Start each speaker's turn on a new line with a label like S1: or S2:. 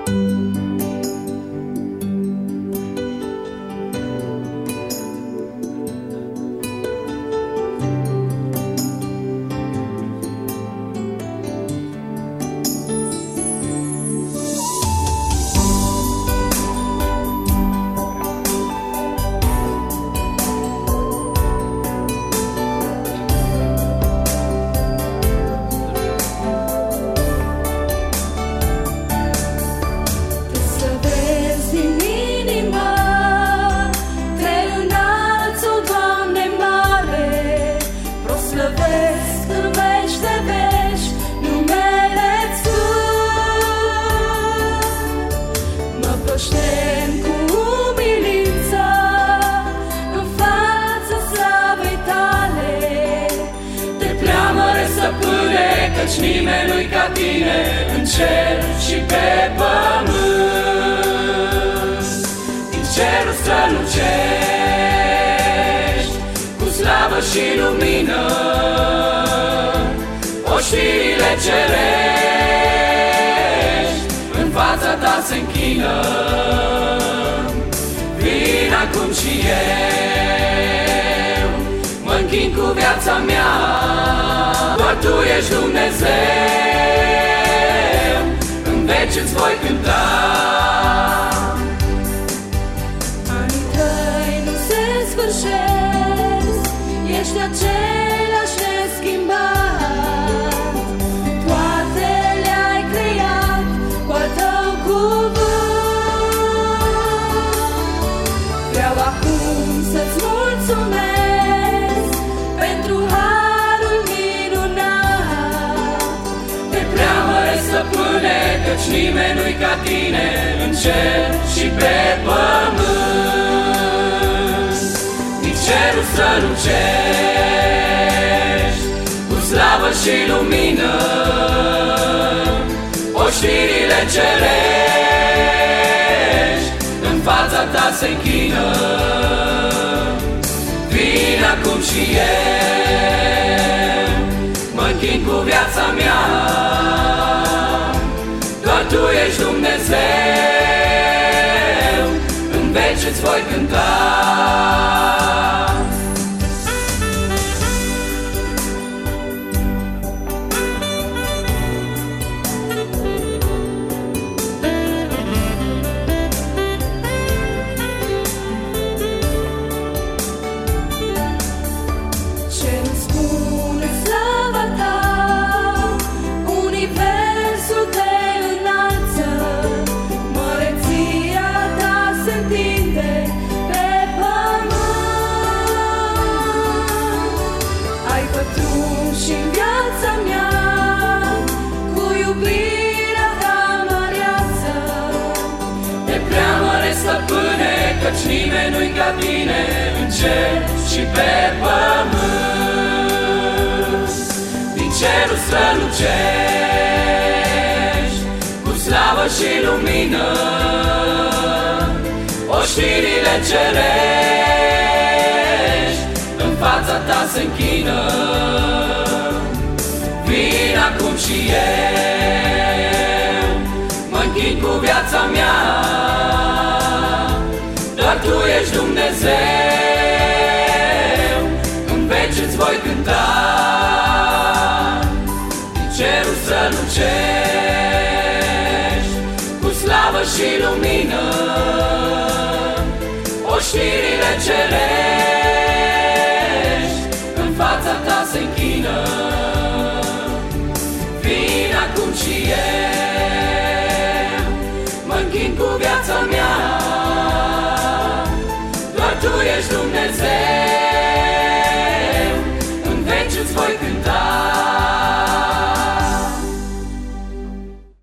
S1: Căci nimeni nu-i ca tine în cer și pe pământ. Din cerul strălucești cu slavă și lumină, oștirile cerești în fața ta se închină. Vin acum și eu mă închin cu viața mea, doar Tu ești Dumnezeu, în veci îți voi cânta.
S2: Anii Tăi nu se sfârșesc, ești același neschimbat. Toate le-ai creat cu al Tău cuvânt. Vreau acum să-ți mulțumesc pentru harul minunat.
S1: Te preamăresc, Stăpâne, căci nimeni nu-i ca Tine în cer și pe pământ. Din cerul strălucești cu slavă și lumină, oștirile cerești în fața Ta se închină. Vin acum și eu mă închin cu viața mea, doar Tu ești Dumnezeu, în veci îți voi cânta. Căci nimeni nu-i ca Tine în cer și pe pământ. Din cerul strălucești cu slavă și lumină, oștirile cerești în fața Ta se închină. Vin acum și eu mă închin cu viața mea, doar Tu ești Dumnezeu, în veci îți voi cânta. Din cerul strălucești cu slavă și lumină, oștirile cerești în fața Ta se închină. Vin acum și eu mă închin cu viața mea,